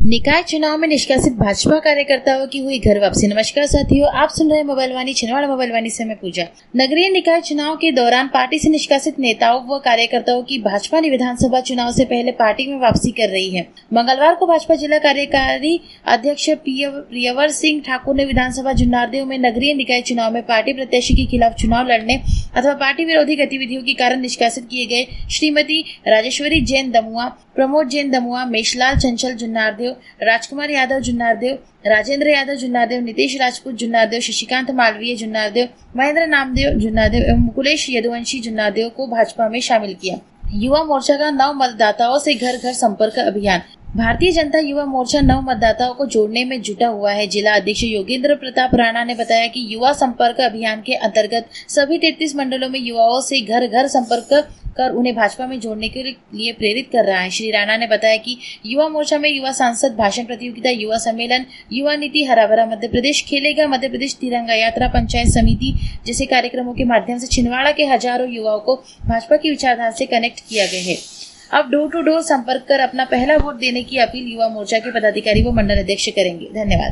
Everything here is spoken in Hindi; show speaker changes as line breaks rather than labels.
निकाय चुनाव में निष्कासित भाजपा कार्यकर्ताओं की हुई घर वापसी। नमस्कार साथियों, आप सुन रहे मोबाइल वाणी छिंदवाड़ा मोबाइल वाणी से मैं पूजा। नगरीय निकाय चुनाव के दौरान पार्टी से निष्कासित नेताओं व कार्यकर्ताओं की भाजपा ने विधानसभा चुनाव से पहले पार्टी में वापसी कर रही है। मंगलवार को भाजपा जिला कार्यकारी अध्यक्ष प्रियवर सिंह ठाकुर ने विधानसभा जुन्नारदेव में नगरीय निकाय चुनाव में पार्टी प्रत्याशी के खिलाफ चुनाव लड़ने अथवा पार्टी विरोधी गतिविधियों के कारण निष्कासित किए गए श्रीमती राजेश्वरी जैन दमुआ, प्रमोद जैन दमुआ, मेषलाल चंचल जुन्नारदेव, राजकुमार यादव जुन्नारदेव, राजेंद्र यादव जुन्नारदेव, नीतीश राजपूत जुन्नारदेव, शशिकांत मालवीय जुन्नारदेव, महेंद्र नामदेव जुन्नारदेव एवं मुकुलेश यदुवंशी जुन्नारदेव को भाजपा में शामिल किया। युवा मोर्चा का नव मतदाताओं से घर घर संपर्क अभियान। भारतीय जनता युवा मोर्चा नव मतदाताओं को जोड़ने में जुटा हुआ है। जिला अध्यक्ष योगेंद्र प्रताप राणा ने बताया कि युवा संपर्क अभियान के अंतर्गत सभी 33 मंडलों में युवाओं से घर घर संपर्क कर उन्हें भाजपा में जोड़ने के लिए प्रेरित कर रहा है। श्री राणा ने बताया कि युवा मोर्चा में युवा सांसद भाषण प्रतियोगिता, युवा सम्मेलन, युवा नीति, हरा भरा मध्य प्रदेश खेलेगा, मध्य प्रदेश तिरंगा यात्रा, पंचायत समिति जैसे कार्यक्रमों के माध्यम से छिंदवाड़ा के हजारों युवाओं को भाजपा की विचारधारा से कनेक्ट किया गया है। अब डोर टू डोर संपर्क कर अपना पहला वोट देने की अपील युवा मोर्चा के पदाधिकारी व मंडल अध्यक्ष करेंगे। धन्यवाद।